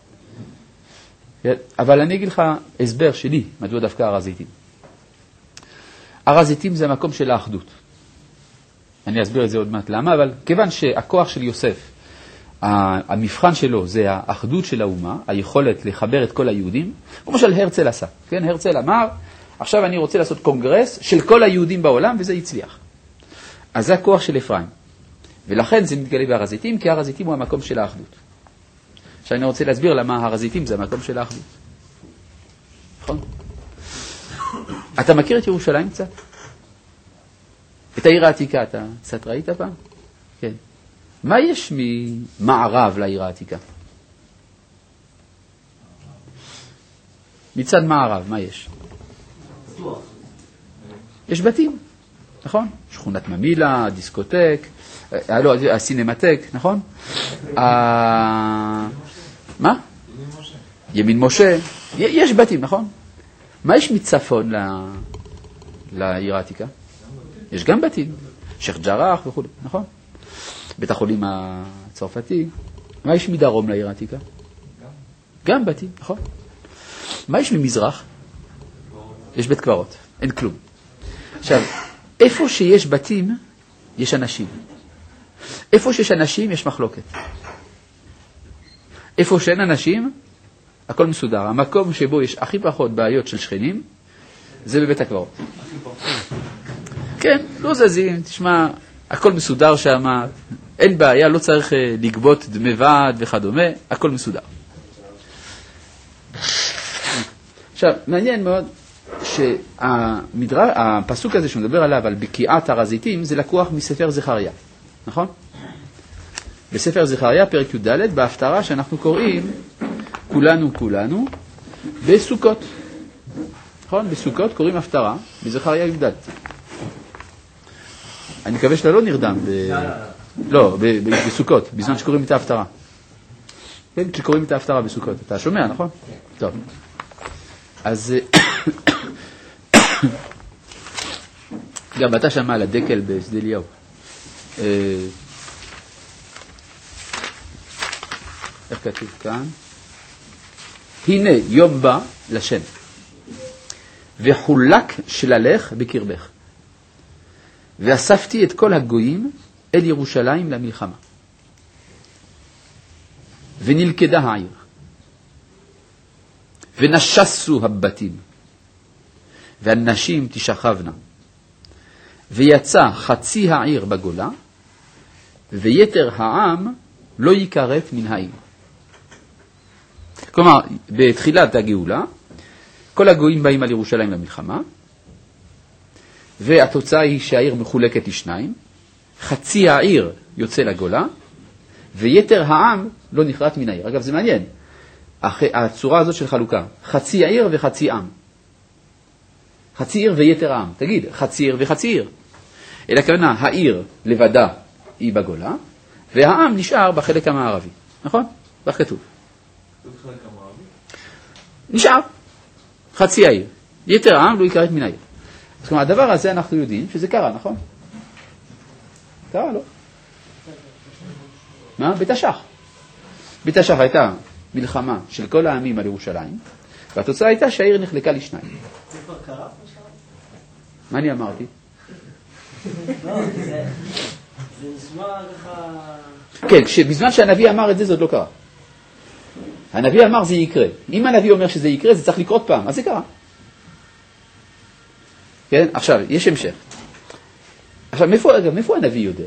אבל אני אגיד לך הסבר שלי, מדוע דווקא הר הזיתים. הר הזיתים זה המקום של האחדות. אני אסביר את זה עוד מעט למה, אבל כיוון שהכוח של יוסף, המבחן שלו זה האחדות של האומה, היכולת לחבר את כל היהודים, כמו של הרצל עשה. כן, הרצל אמר, עכשיו אני רוצה לעשות קונגרס של כל היהודים בעולם, וזה הצליח. אז זה הכוח של אפרים. ולכן זה מתגלה בהר הזיתים, כי הר הזיתים הוא המקום של האחדות. עכשיו אני רוצה להסביר למה הר הזיתים זה המקום של האחדות. נכון? אתה מכיר את ירושלים קצת? את העיר העתיקה, אתה קצת ראית פעם? כן. מה יש ממערב לעיר העתיקה? מצד מערב, מה יש? יש בתים, נכון? שכונת ממילה, דיסקוטק, לא, הסינמטק, נכון? מה? ימין משה. יש בתים, נכון? מה יש מצפון לעיר העתיקה? יש גם בתים, שייח' ג'ראח וכו', נכון? בית החולים הצרפתי. מה יש מדרום לעיר העתיקה? גם בתים, נכון? מה יש ממזרח? יש בית קברות, אין כלום. עכשיו, איפה שיש בתים, יש אנשים. איפה שיש אנשים, יש מחלוקת. איפה שאין אנשים, הכל מסודר. המקום שבו יש הכי פחות בעיות של שכנים, זה בבית הקברות. כן, לא זזים, תשמע, הכל מסודר שם, אין בעיה, לא צריך לגבות דמי ועד וכדומה, הכל מסודר. עכשיו, מעניין מאוד שהפסוק הזה שמדבר עליו, על בקיעת הר הזיתים, זה לקוח מספר זכריה, נכון? בספר זכריה, פרק י"ד, בהפטרה שאנחנו קוראים, כולנו, בסוכות. נכון? בסוכות קוראים הפטרה, בזכריה י"ד. אני מקווה שאתה לא נרדם לא, בסוכות, בזמן שקוראים את ההפטרה. כן, כשקוראים את ההפטרה בסוכות. אתה שומע, נכון? טוב. אז גם אתה שמע על הדקל בשדה אליהו. איך כתוב כאן? הנה יום בא לשם, וחולק שללך בקרבך, ואספתי את כל הגויים אל ירושלים למלחמה, ונלכדה העיר, ונשסו הבתים, והנשים תשכבנה, ויצא חצי העיר בגולה, ויתר העם לא יקרב מן העיר. כלומר, בתחילת הגאולה, כל הגויים באים על ירושלים למלחמה, והתוצאה היא שהעיר מחולקת לשניים, חצי העיר יוצא לגולה, ויתר העם לא נחרט מן העיר. אגב, זה מעניין, הצורה הזאת של חלוקה, חצי העיר וחצי עם. חצי עיר ויתר העם. תגיד, חצי עיר וחצי עיר. אלא כוונה, העיר לבדה היא בגולה, והעם נשאר בחלק המערבי. נכון? כך כתוב. נשאר. חצי העיר. יתר העם לא יקראת מן העיר. אז כלומר, הדבר הזה אנחנו יודעים שזה קרה, נכון? קרה, לא? מה? בתש"ח. בתש"ח הייתה מלחמה של כל העמים על ירושלים, והתוצאה הייתה שהעיר נחלקה לשניים. זה כבר קרה? מה אני אמרתי? לא, זה נשמע ככה... כן, בזמן שהנביא אמר את זה, זה עוד לא קרה. הנביא אמר זה יקרה. אם הנביא אומר שזה יקרה, זה צריך לקרות פעם, אז זה קרה. כן? עכשיו, יש המשך. עכשיו, מאיפה הנביא יודע?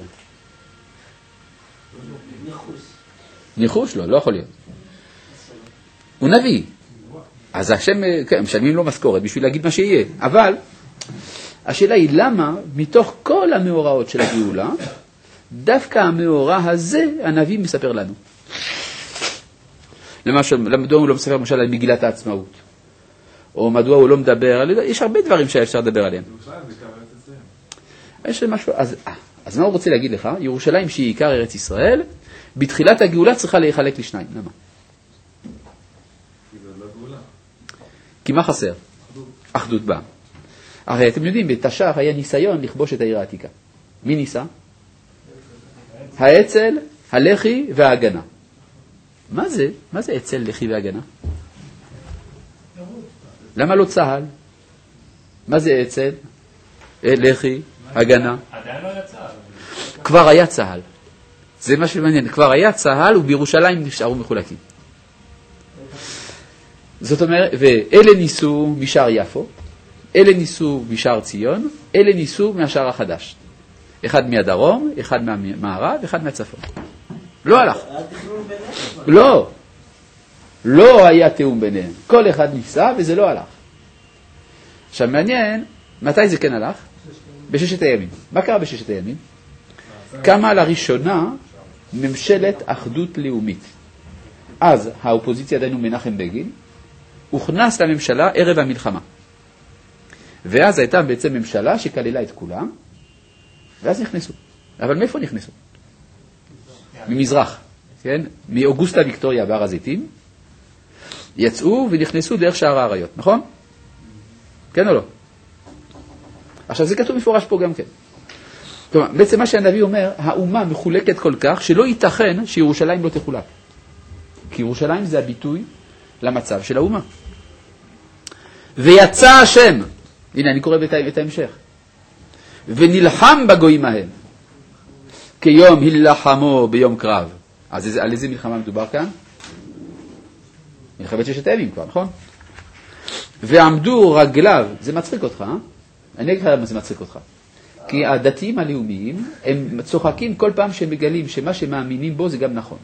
ניחוש. ניחוש? לא יכול להיות. הוא נביא. אז השם, כן, משלמים לו משכורת בשביל להגיד מה שיהיה. אבל, השאלה היא למה, מתוך כל המאורעות של הגאולה, דווקא המאורע הזה, הנביא מספר לנו. מדוע הוא לא מספר למשל על מגילת העצמאות? או מדוע הוא לא מדבר, יש הרבה דברים שאפשר לדבר עליהם. יש משהו, אז מה הוא רוצה להגיד לך? ירושלים שהיא עיקר ארץ ישראל, בתחילת הגאולה צריכה להיחלק לשניים. למה? כי זה לא גאולה. כי מה חסר? אחדות בעם. הרי אתם יודעים, בתש"ח היה ניסיון לכבוש את העיר העתיקה. מי ניסה? האצ"ל, הלח"י וההגנה. מה זה? מה זה אצ"ל, לח"י והגנה? למה לא צה"ל? מה זה אצ"ל, לח"י, הגנה? עדיין לא היה צה"ל. כבר היה צה"ל. זה מה שמעניין. כבר היה צה"ל ובירושלים נשארו מחולקים. זאת אומרת, ואלה ניסו משער יפו, אלה ניסו משער ציון, אלה ניסו מהשער החדש. אחד מהדרום, אחד מהמערב, אחד מהצפון. לא הלך. היה תכנון ביניהם? לא. לא היה תאום ביניהם. כל אחד ניסה וזה לא הלך. עכשיו מעניין, מתי זה כן הלך? בששת הימים. מה קרה בששת הימים? קמה לראשונה ממשלת אחדות לאומית. אז האופוזיציה דנו מנחם בגין, הוכנס לממשלה ערב המלחמה. ואז הייתה בעצם ממשלה שכללה את כולם, ואז נכנסו. אבל מאיפה נכנסו? ממזרח, כן? מאוגוסטה ויקטוריה בהר הזיתים, יצאו ונכנסו דרך שער האריות, נכון? כן או לא? עכשיו זה כתוב מפורש פה גם כן. כלומר, בעצם מה שהנביא אומר, האומה מחולקת כל כך שלא ייתכן שירושלים לא תחולק. כי ירושלים זה הביטוי למצב של האומה. ויצא השם, הנה אני קורא את ההמשך, ונלחם בגויים ההם, כיום הילחמו ביום קרב. אז על איזה מלחמה מדובר כאן? מלחמת ששת הימים כבר, נכון? ועמדו רגליו, זה מצחיק אותך, אה? אני אגיד לך למה זה מצחיק אותך. כי הדתיים הלאומיים, הם צוחקים כל פעם שהם מגלים שמה שמאמינים בו זה גם נכון.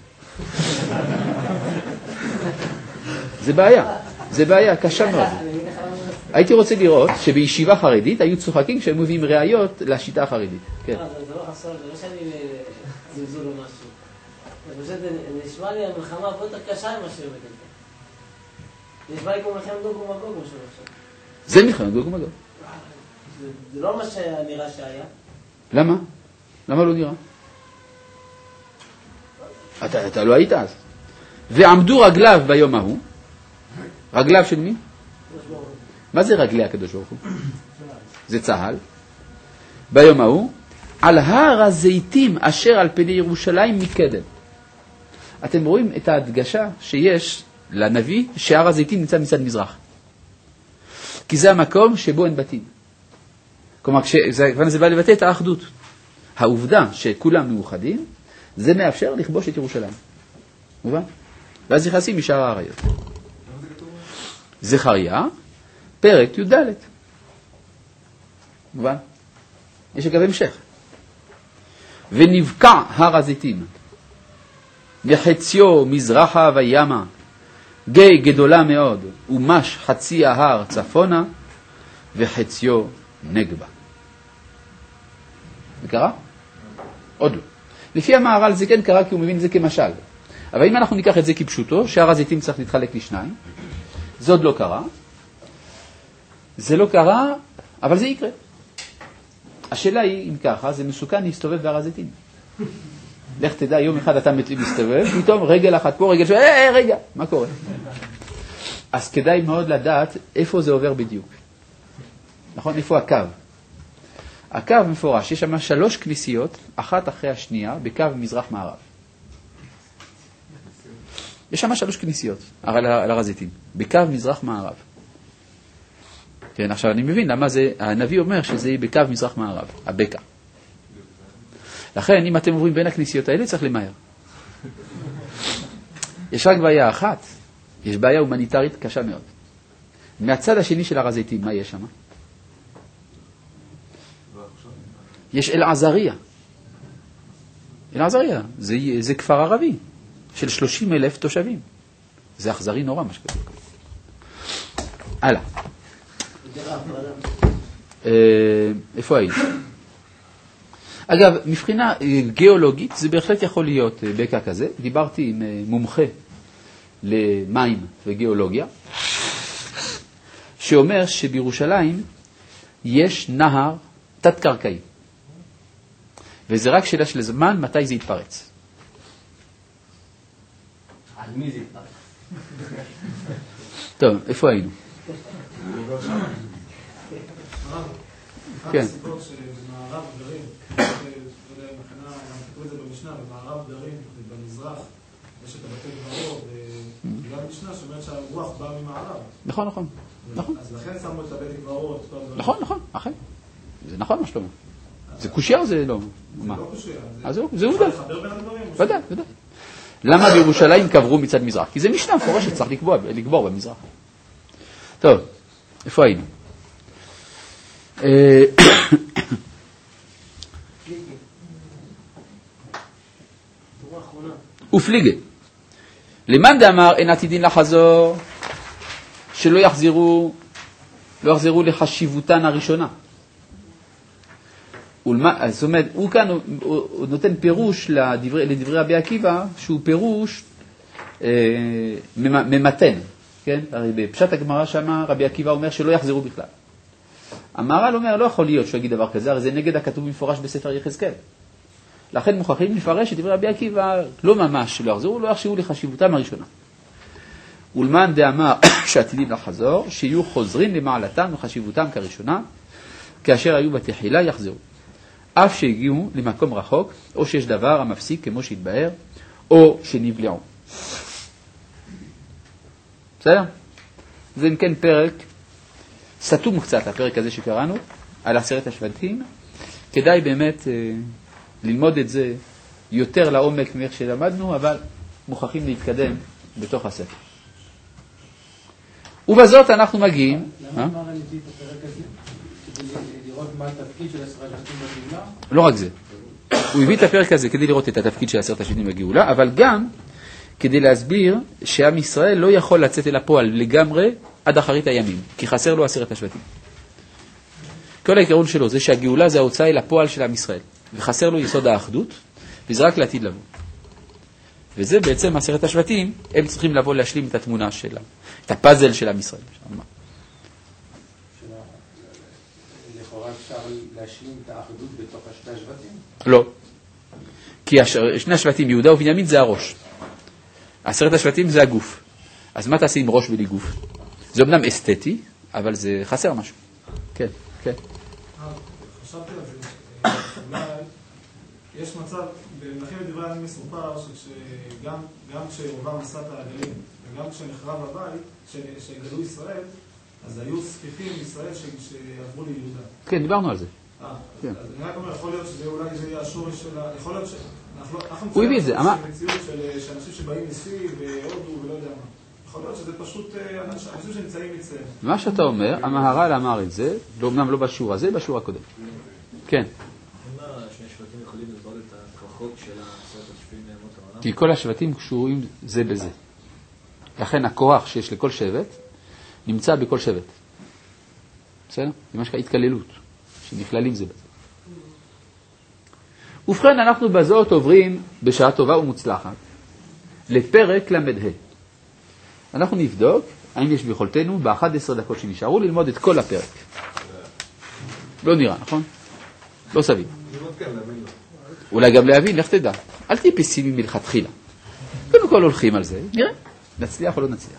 זה בעיה, זה בעיה קשה מאוד. הייתי רוצה לראות שבישיבה חרדית היו צוחקים שהם מביאים ראיות לשיטה החרדית. כן. זה לא חסר, זה לא שאני זלזול או משהו. זה נשמע לי המלחמה הרבה יותר קשה ממה שאומרת את זה. נשמע לי כמו מלחמת גוג ומגוג משהו עכשיו. זה מלחמת גוג ומגוג. זה לא מה שנראה שהיה. למה? למה לא נראה? אתה לא היית אז. ועמדו רגליו ביום ההוא. רגליו של מי? מה זה רגלי הקדוש ברוך הוא? זה צהל. ביום ההוא, על הר הזיתים אשר על פני ירושלים מקדם. אתם רואים את ההדגשה שיש לנביא שהר הזיתים נמצא מצד מזרח. כי זה המקום שבו אין בתים. כלומר, זה בא לבטא את האחדות. העובדה שכולם מאוחדים, זה מאפשר לכבוש את ירושלים. מובן? ואז נכנסים משער האריות. זכריה, פרק י"ד. מובן? יש אגב המשך. ונבקע הר הזיתים, וחציו מזרחה וימה, גיא גדולה מאוד, ומש חצי ההר צפונה, וחציו נגבה. זה קרה? עוד לא. לפי המהר"ל זה כן קרה כי הוא מבין את זה כמשל. אבל אם אנחנו ניקח את זה כפשוטו, שהר הזיתים צריך להתחלק לשניים, זה עוד לא קרה. זה לא קרה, אבל זה יקרה. השאלה היא, אם ככה, זה מסוכן להסתובב בהר הזיתים. לך תדע, יום אחד אתה מסתובב, פתאום רגל אחת פה, רגל רגע, מה קורה? אז כדאי מאוד לדעת איפה זה עובר בדיוק. נכון? איפה הקו? הקו מפורש, יש שם 3 כניסיות, אחת אחרי השנייה, בקו מזרח-מערב. יש שם 3 כניסיות, על הר הזיתים, בקו מזרח-מערב. כן, עכשיו אני מבין למה זה, הנביא אומר שזה יהיה בקו מזרח-מערב, הבקע. לכן, אם אתם עוברים בין הכנסיות האלה, צריך למהר. יש רק בעיה אחת, יש בעיה הומניטרית קשה מאוד. מהצד השני של הר הזיתים, מה יש שם? יש אל-עזריה. אל-עזריה, זה כפר ערבי, של 30,000 תושבים. זה אכזרי נורא, מה שכתוב. הלאה. איפה היינו? אגב, מבחינה גיאולוגית, זה בהחלט יכול להיות בקע כזה. דיברתי עם מומחה למים וגיאולוגיה, שאומר שבירושלים יש נהר תת-קרקעי. וזה רק שאלה של זמן, מתי זה יתפרץ. על מי זה יתפרץ? טוב, איפה היינו? כן. הסיפור שבמערב דרים, מבחינה, כתבו את זה במשנה, במערב דרים, במזרח, יש את הבתי קברות, וגם משנה שאומרת שהרוח באה ממערב. נכון, נכון. אז לכן שמו את הבתי קברות. נכון, נכון, אכן. זה נכון מה שאתה אומר. זה קושיה או זה לא? זה לא קושיה. אז זה עובדה. לחבר בין הדברים. ודאי, ודאי. למה בירושלים קברו מצד מזרח? כי זה משנה מפורשת, צריך לקבור במזרח. טוב, איפה היינו? ופליגה. למאן דאמר אין עתידין לחזור, שלא יחזרו לחשיבותן הראשונה. זאת אומרת, הוא כאן הוא נותן פירוש לדברי רבי עקיבא, שהוא פירוש ממתן. כן? הרי בפשט הגמרא שמה רבי עקיבא אומר שלא יחזרו בכלל. המהר"ל אומר, לא יכול להיות שהוא יגיד דבר כזה, הרי זה נגד הכתוב מפורש בספר יחזקאל. לכן מוכרחים לפרש את דברי רבי עקיבא, לא ממש שלא יחזרו, לא יחשבו לחשיבותם הראשונה. ולמאן דאמר שעתידים לחזור, שיהיו חוזרים למעלתם וחשיבותם כראשונה, כאשר היו בתחילה יחזרו. אף שהגיעו למקום רחוק, או שיש דבר המפסיק כמו שהתבהר, או שנבלעו. בסדר? זה אם כן פרק סתום קצת, הפרק הזה שקראנו, על 10 השבטים. כדאי באמת ללמוד את זה יותר לעומק מאיך שלמדנו, אבל מוכרחים להתקדם בתוך הספר. ובזאת אנחנו מגיעים... למה אמר אני את הפרק הזה? כדי לראות מה התפקיד של 10 השבטים בגאולה? לא רק זה. הוא הביא את הפרק הזה כדי לראות את התפקיד של 10 השבטים בגאולה, אבל גם כדי להסביר שעם ישראל לא יכול לצאת אל הפועל לגמרי עד אחרית הימים, כי חסר לו 10 השבטים. כל העיקרון שלו זה שהגאולה זה ההוצאה אל הפועל של עם ישראל, וחסר לו יסוד האחדות, וזה רק לעתיד לבוא. וזה בעצם 10 השבטים, הם צריכים לבוא להשלים את התמונה שלה, את הפאזל של עם ישראל. לכאורה אפשר להשלים את האחדות בתוך 2 השבטים? לא. כי 2 השבטים, יהודה ובנימין, זה הראש. 10 השבטים זה הגוף. אז מה תעשי עם ראש בלי גוף? זה אמנם אסתטי, אבל זה חסר משהו. כן, כן. חשבתי על זה, אולי יש מצב, במלכים ודברי הימים מסופר, שגם כשרובם עשה את העגלים, וגם כשנחרב הבית, שגדלו ישראל, אז היו ספיחים מישראל שעברו ליהודה. כן, דיברנו על זה. אז אני רק אומר, יכול להיות שזה אולי זה יהיה השורש של ה... יכול להיות הוא הביא את זה, אמר... מציאות של אנשים שבאים מסי והודו ולא יודע מה. יכול להיות שזה פשוט אנשים שנמצאים אצלם. מה שאתה אומר, המהר"ל אמר את זה, אמנם לא בשיעור הזה, בשיעור הקודם. כן. למה שני שבטים יכולים לזרוד את הכוחות של 10 השבטים לימות העולם? כי כל השבטים קשורים זה בזה. לכן הכוח שיש לכל שבט נמצא בכל שבט. בסדר? זה מה שקרה התקללות, שנכללים זה בזה. ובכן, אנחנו בזאת עוברים בשעה טובה ומוצלחת לפרק למ"ה. אנחנו נבדוק האם יש ביכולתנו ב-11 דקות שנשארו ללמוד את כל הפרק. לא נראה, נכון? לא סביר. אולי גם להבין, לך תדע. אל תהיה פסימי מלכתחילה. קודם כל הולכים על זה, נראה, נצליח או לא נצליח.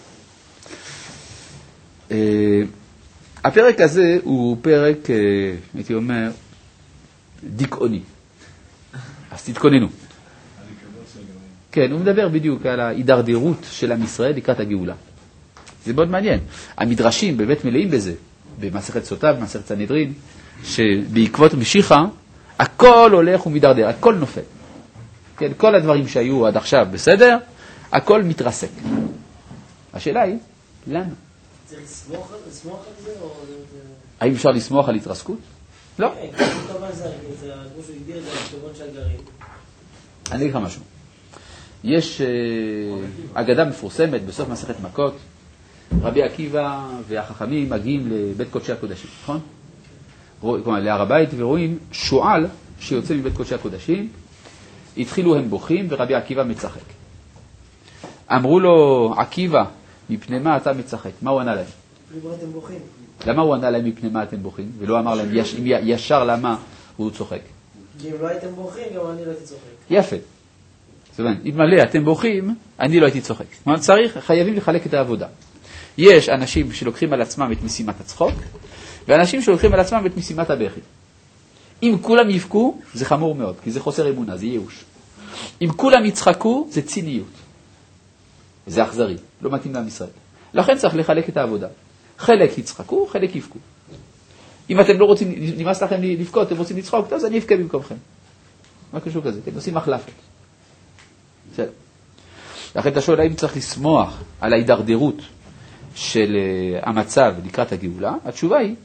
הפרק הזה הוא פרק, הייתי אומר, דיכאוני. אז תתכוננו. כן, הוא מדבר בדיוק על ההידרדרות של עם ישראל לקראת הגאולה. זה מאוד מעניין. המדרשים באמת מלאים בזה, במסכת סוטה, במסכת סנהדרין, שבעקבות משיחה, הכל הולך ומדרדר, הכל נופל. כן, כל הדברים שהיו עד עכשיו בסדר, הכל מתרסק. השאלה היא, למה? צריך לסמוך על זה או... האם אפשר לסמוך על התרסקות? לא. כן, כמו שהוא הגדיר את זה, הכתובות של הגרעין. אני אגיד לך משהו. יש אגדה מפורסמת בסוף מסכת מכות, רבי עקיבא והחכמים מגיעים לבית קודשי הקודשים, נכון? כלומר, להר הבית, ורואים שועל שיוצא מבית קודשי הקודשים, התחילו הם בוכים ורבי עקיבא מצחק. אמרו לו, עקיבא, מפני מה אתה מצחק? מה הוא ענה להם? מפני מה אתם בוכים? למה הוא ענה להם מפני מה אתם בוכים? ולא אמר להם ישר למה הוא צוחק? כי אם לא הייתם בוכים, גם אני לא הייתי צוחק. יפה. זאת אומרת, אם מלא אתם בוכים, אני לא הייתי צוחק. זאת אומרת, חייבים לחלק את העבודה. יש אנשים שלוקחים על עצמם את משימת הצחוק, ואנשים שלוקחים על עצמם את משימת הבכי. אם כולם יבכו, זה חמור מאוד, כי זה חוסר אמונה, זה ייאוש. אם כולם יצחקו, זה ציניות. זה אכזרי, לא מתאים לעם ישראל. לכן צריך לחלק את העבודה. חלק יצחקו, חלק יבכו. אם אתם לא רוצים, נמאס לכם לבכות, אתם רוצים לצחוק, אז אני אבכה במקומכם. מה קשור כזה? אתם עושים מחלפת. בסדר. לכן אתה שואל, האם צריך לשמוח על ההידרדרות של המצב לקראת הגאולה? התשובה היא,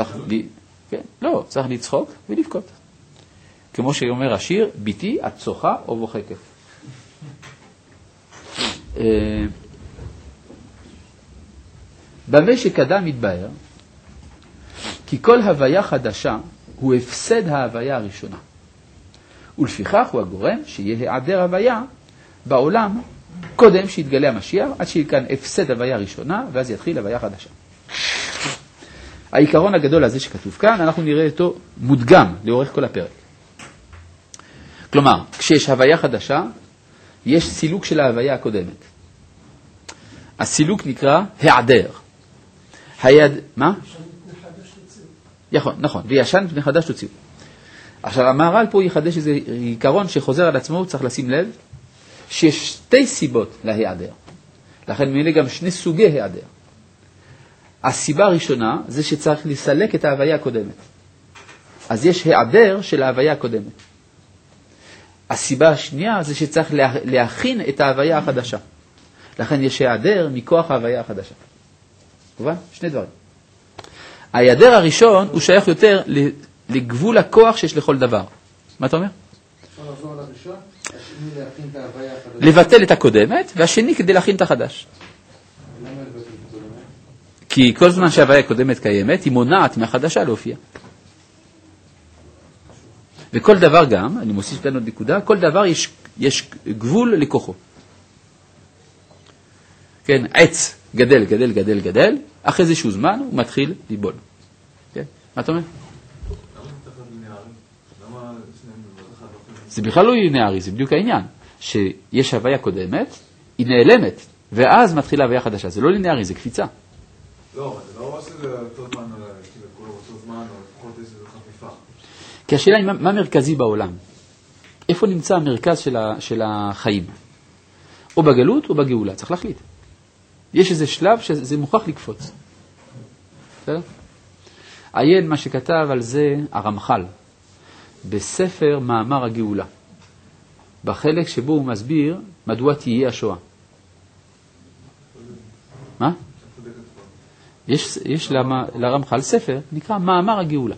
צריך לצחוק ולבכות. כמו שאומר השיר, ביתי, את צוחה או בוחקת. במה שקדם מתבהר, כי כל הוויה חדשה הוא הפסד ההוויה הראשונה. ולפיכך הוא הגורם שיהיה היעדר הוויה בעולם קודם שיתגלה המשיח, עד שיהיה כאן הפסד הוויה ראשונה, ואז יתחיל הוויה חדשה. העיקרון הגדול הזה שכתוב כאן, אנחנו נראה אותו מודגם לאורך כל הפרק. כלומר, כשיש הוויה חדשה, יש סילוק של ההוויה הקודמת. הסילוק נקרא העדר. מה? נכון, וישן פני חדש תוציאו. עכשיו, המהר"ל פה יחדש איזה עיקרון שחוזר על עצמו, צריך לשים לב, שיש שתי סיבות להיעדר. לכן מילה גם שני סוגי היעדר. הסיבה הראשונה זה שצריך לסלק את ההוויה הקודמת. אז יש היעדר של ההוויה הקודמת. הסיבה השנייה זה שצריך להכין את ההוויה החדשה. לכן יש היעדר מכוח ההוויה החדשה. מובן? שני דברים. ההיעדר הראשון הוא שייך יותר לגבול הכוח שיש לכל דבר. מה אתה אומר? אפשר לחזור על הראשון, השני להכין את ההוויה החדשה. לבטל את הקודמת, והשני כדי להכין את החדש. למה לבטל את הקודמת? כי כל זמן שההוויה הקודמת קיימת, היא מונעת מהחדשה להופיע. וכל דבר גם, אני מוסיף כאן עוד נקודה, כל דבר יש גבול לכוחו. כן, עץ גדל, גדל, גדל, גדל, אחרי איזשהו זמן הוא מתחיל ליבול. כן? מה אתה אומר? זה בכלל לא ליניארי, זה בדיוק העניין. שיש הוויה קודמת, היא נעלמת, ואז מתחילה הוויה חדשה. זה לא ליניארי, זה קפיצה. לא, זה לא אומר שזה אותו זמן, כאילו, כולו אותו זמן, או לפחות איזו חפיפה. כי השאלה היא מה מרכזי בעולם? איפה נמצא המרכז של החיים? או בגלות או בגאולה, צריך להחליט. יש איזה שלב שזה מוכרח לקפוץ. בסדר? עיין מה שכתב על זה הרמח"ל, בספר מאמר הגאולה, בחלק שבו הוא מסביר מדוע תהיה השואה. מה? יש לרמח"ל ספר, נקרא מאמר הגאולה.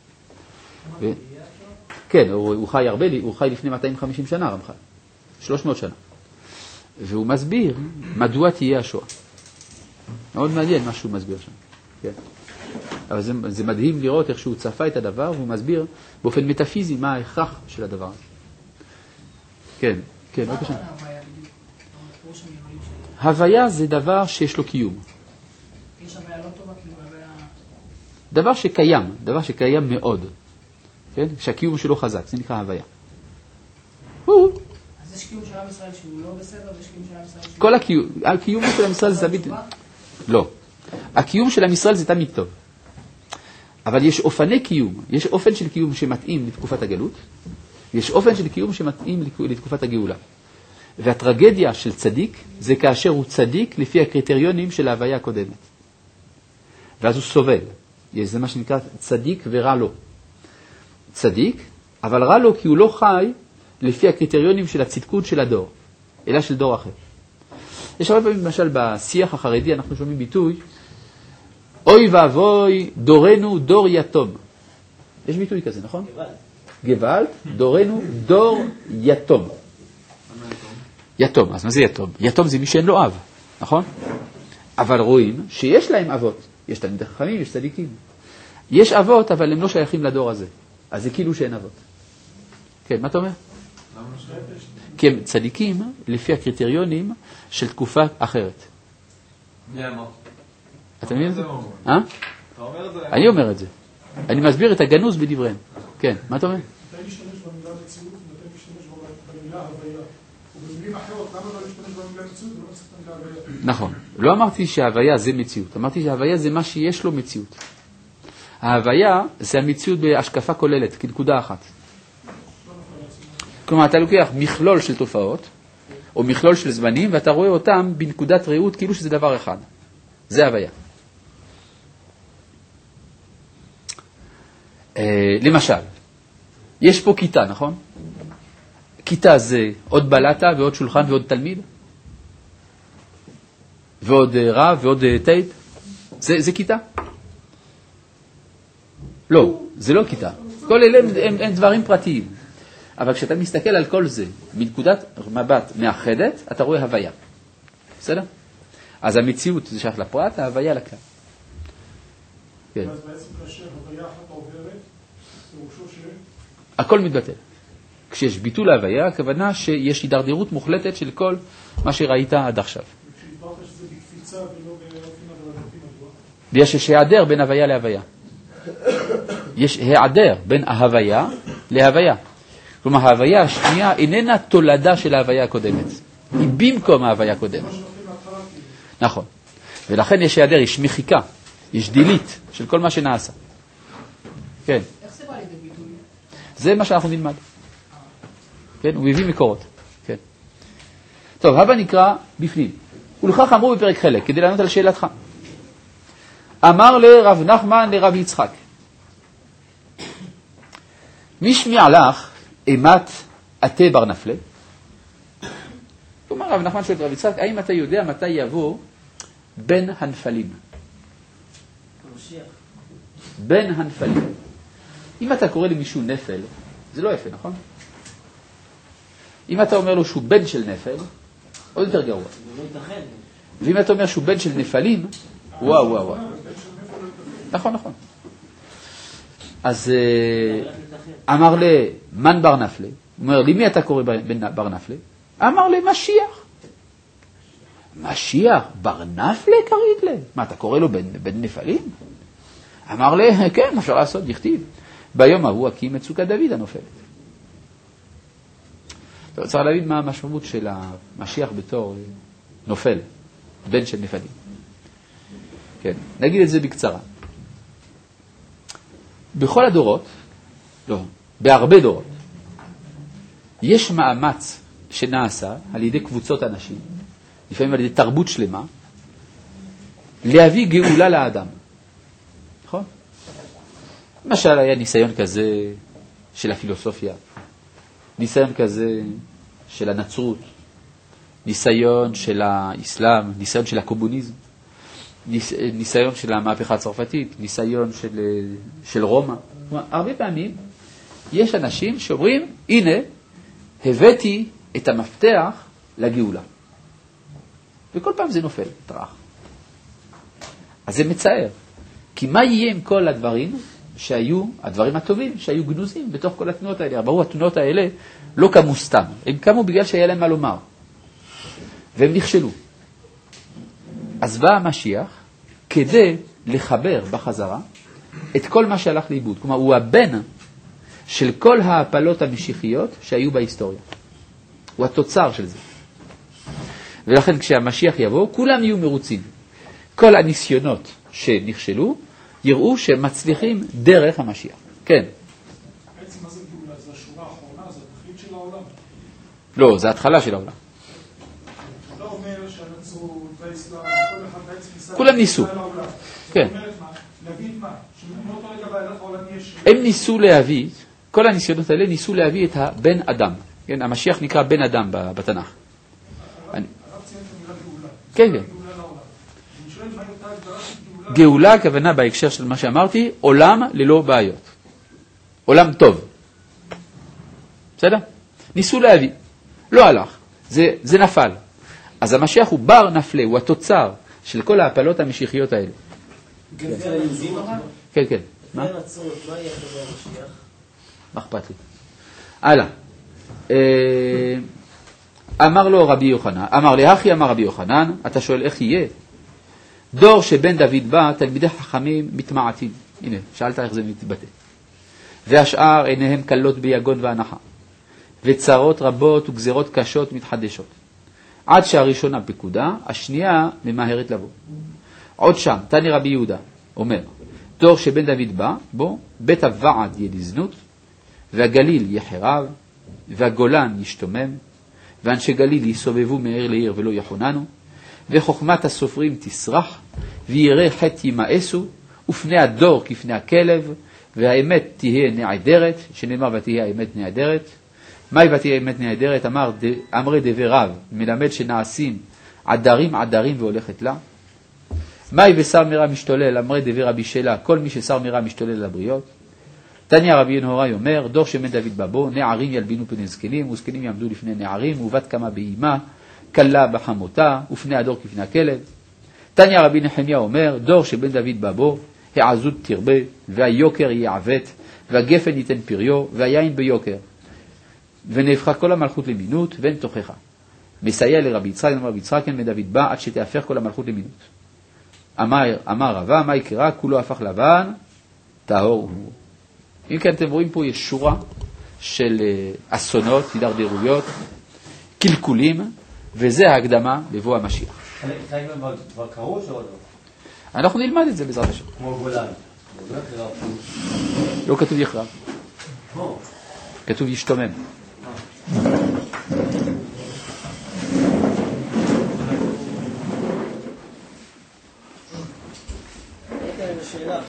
כן, הוא חי הרבה, הוא חי לפני 250 שנה, רמח"ל. 300 שנה. והוא מסביר מדוע תהיה השואה. מאוד מעניין מה שהוא מסביר שם. כן. אבל זה מדהים לראות איך שהוא צפה את הדבר, והוא מסביר באופן מטאפיזי מה ההכרח של הדבר הזה. כן, כן, בבקשה. הוויה זה דבר שיש לו קיום. יש הוויה לא טובה, כאילו הוויה... דבר שקיים מאוד. כן? שהקיום שלו חזק, זה נקרא הוויה. אז יש קיום של עם ישראל שהוא לא בסדר, ויש קיום של עם ישראל שהוא... כל הקיום של עם ישראל זה תמיד... לא. הקיום של עם ישראל זה תמיד טוב. אבל יש אופני קיום. יש אופן של קיום שמתאים לתקופת הגלות, ויש אופן של קיום שמתאים לתקופת הגאולה. והטרגדיה של צדיק זה כאשר הוא צדיק לפי הקריטריונים של ההוויה הקודמת. ואז הוא סובל. זה מה שנקרא צדיק ורע לו. צדיק אבל רע לו כי הוא לא חי לפי הקריטריונים של הצדקות של הדור, אלא של דור אחר. יש הרבה פעמים, למשל, בשיח החרדי אנחנו שומעים ביטוי, אוי ואבוי, דורנו דור יתום. יש ביטוי כזה, נכון? גוואלד, דורנו דור יתום. יתום, אז מה זה יתום? יתום זה מי שאין לו אב, נכון? אבל רואים שיש להם אבות. יש תלמידי חכמים, יש צדיקים. יש אבות, אבל הם לא שייכים לדור הזה. אז זה כאילו שאין אבות. כן, מה אתה אומר? כי הם צדיקים לפי הקריטריונים של תקופה אחרת. אתה מבין את זה? אני אומר את זה. אני מסביר את הגנוז בדבריהם. כן, מה אתה אומר? מתי להשתמש במילה מציאות ומתי להשתמש במילה הוויה? ובמילים אחרות, למה לא להשתמש במילה מציאות ולא צריך את המילה הוויה? נכון. לא אמרתי שההוויה זה מציאות. אמרתי שההוויה זה מה שיש לו מציאות. ההוויה זה המציאות בהשקפה כוללת, כנקודה אחת. כלומר, אתה לוקח מכלול של תופעות, או מכלול של זמנים, ואתה רואה אותם בנקודת ראות כאילו שזה דבר אחד. זה ההוויה. למשל, יש פה כיתה, נכון? כיתה זה עוד בלטה ועוד שולחן ועוד תלמיד, ועוד רב ועוד טייפ. זה כיתה? לא, זה לא כיתה. כל אלה הם דברים פרטיים. אבל כשאתה מסתכל על כל זה מנקודת מבט מאחדת, אתה רואה הוויה. בסדר? אז המציאות זה שייך לפרט, ההוויה לכלל. כן. אז בעצם כאשר הוויה אחת עוברת, פירושו ש... הכל מתבטל. כשיש ביטול ההוויה, הכוונה שיש הידרדרות מוחלטת של כל מה שראית עד עכשיו. וכשהסברת שזה בקפיצה ולא באופן הדרגתי מדוע? יש היעדר בין הוויה להוויה. יש היעדר בין ההוויה להוויה. כלומר, ההוויה השנייה איננה תולדה של ההוויה הקודמת. היא במקום ההוויה הקודמת. נכון. ולכן יש היעדר, יש מחיקה, יש דילית של כל מה שנעשה. כן. איך זה בא לידי ביטוי? זה מה שאנחנו נלמד. כן, הוא מביא מקורות. כן. טוב, הבא נקרא בפנים. ולכך אמרו בפרק חלק, כדי לענות על שאלתך. אמר לרב נחמן לרב יצחק, מי שמיע לך אימת עתה בר נפלה? כלומר, רב נחמן שואל את רב יצחק, האם אתה יודע מתי יבוא בין הנפלים? בין הנפלים. אם אתה קורא למישהו נפל, זה לא יפה, נכון? אם אתה אומר לו שהוא בן של נפל, עוד יותר גרוע. ואם אתה אומר שהוא בן של נפלים, וואו, וואו, וואו. נכון, נכון. אז אמר למן בר נפלה, הוא אומר, למי אתה קורא בן בר נפלה? אמר למשיח. משיח, בר נפלה קרית לה. מה, אתה קורא לו בן נפלים? אמר לה, כן, אפשר לעשות, דכתיב. ביום ההוא הקים את סוכת דוד הנופלת. טוב, צריך להבין מה המשמעות של המשיח בתור נופל, בן של נפלים. כן, נגיד את זה בקצרה. בכל הדורות, לא, בהרבה דורות, יש מאמץ שנעשה על ידי קבוצות אנשים, לפעמים על ידי תרבות שלמה, להביא גאולה לאדם. נכון? למשל היה ניסיון כזה של הפילוסופיה, ניסיון כזה של הנצרות, ניסיון של האסלאם, ניסיון של הקומוניזם, ניסיון של המהפכה הצרפתית, ניסיון של רומא. כלומר, הרבה פעמים יש אנשים שאומרים, הנה, הבאתי את המפתח לגאולה. וכל פעם זה נופל, טרח. אז זה מצער. כי מה יהיה עם כל הדברים שהיו, הדברים הטובים, שהיו גנוזים בתוך כל התנועות האלה? ברור, התנועות האלה לא קמו סתם. הם קמו בגלל שהיה להם מה לומר. והם נכשלו. אז בא המשיח כדי לחבר בחזרה את כל מה שהלך לאיבוד. כלומר, הוא הבן של כל ההפלות המשיחיות שהיו בהיסטוריה. הוא התוצר של זה. ולכן כשהמשיח יבוא, כולם יהיו מרוצים. כל הניסיונות שנכשלו, יראו שהם מצליחים דרך המשיח. כן. בעצם מה זה גאולה? זה השורה האחרונה? זה התכלית של העולם? לא, זה ההתחלה של העולם. אתה אומר שהנצרות והאסלאם, כל אחד בעצם ניסה... כולם ניסו. כן. זאת אומרת מה? להגיד מה? שמאותו רגע ואילך העולם יש... הם ניסו להביא כל הניסיונות האלה ניסו להביא את הבן אדם. כן, המשיח נקרא בן אדם בתנ"ך. הרב ציין את המילה גאולה. כן, כן. גאולה לעולם. אני שואל מה הייתה הגדרה של גאולה? גאולה, הכוונה בהקשר של מה שאמרתי, עולם ללא בעיות. עולם טוב. בסדר? ניסו להביא. לא הלך. זה נפל. אז המשיח הוא בר נפלה, הוא התוצר של כל ההפלות המשיחיות האלה. גנזר היהודים הרב? כן, כן. מה? מה נצרות, מה יהיה אחרי המשיח? מה אכפת לי? הלאה. אמר לו רבי יוחנן, אמר לאחי, אמר רבי יוחנן, אתה שואל איך יהיה? דור שבן דוד בא, תלמידי חכמים מתמעטים. הנה, שאלת איך זה מתבטא. והשאר עיניהם קלות ביגון והנחה. וצרות רבות וגזרות קשות מתחדשות. עד שהראשונה פקודה, השנייה ממהרת לבוא. עוד שם, תני רבי יהודה, אומר, דור שבן דוד בא, בו, בית הוועד יהיה לזנות, והגליל יחרב, והגולן ישתומם, ואנשי גליל יסובבו מעיר לעיר ולא יחוננו, וחוכמת הסופרים תסרח, וירא חטא ימאסו, ופני הדור כפני הכלב, והאמת תהיה נעדרת, שנאמר ותהיה האמת נעדרת. מהי ותהיה האמת נעדרת? אמרי דבר רב, מלמד שנעשים עדרים עדרים והולכת לה. מהי ושר מרע משתולל? אמרי דבר רבי שאלה, כל מי ששר מרע משתולל לבריות. תניא רבי ינהוראי אומר, דור שבן דוד בבו, נערים ילבינו פני זקנים, וזקנים יעמדו לפני נערים, ובת קמה באימה, קלה בחמותה, ופני הדור כפני הכלב. תניא רבי נחמיה אומר, דור שבן דוד בבו, העזות תרבה, והיוקר יעוות, והגפן ייתן פריו, והיין ביוקר. ונהפכה כל המלכות למינות, ואין תוכחה. מסייע לרבי יצחק, אמר רבי יצחק, כן מדוד בא, עד שתהפך כל המלכות למינות. אמר רבה, מה יקרה? כולו הפך לבן, טהור הוא. אם כן, אתם רואים פה יש שורה של אסונות, הידרדרויות, קלקולים, וזה ההקדמה לבוא המשיח. חיים כבר קראו או לא? אנחנו נלמד את זה בעזרת השם. כמו גולן. לא כתוב יחרב. כתוב ישתומם. שאלה.